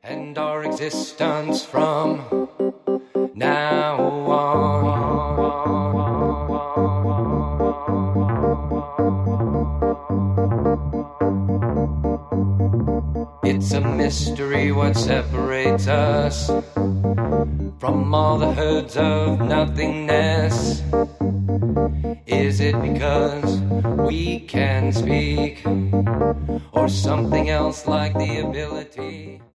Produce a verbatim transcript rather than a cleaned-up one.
and our existence from now on. It's a mystery what separates us from all the herds of nothingness. Is it because we can speak, or something else like the ability?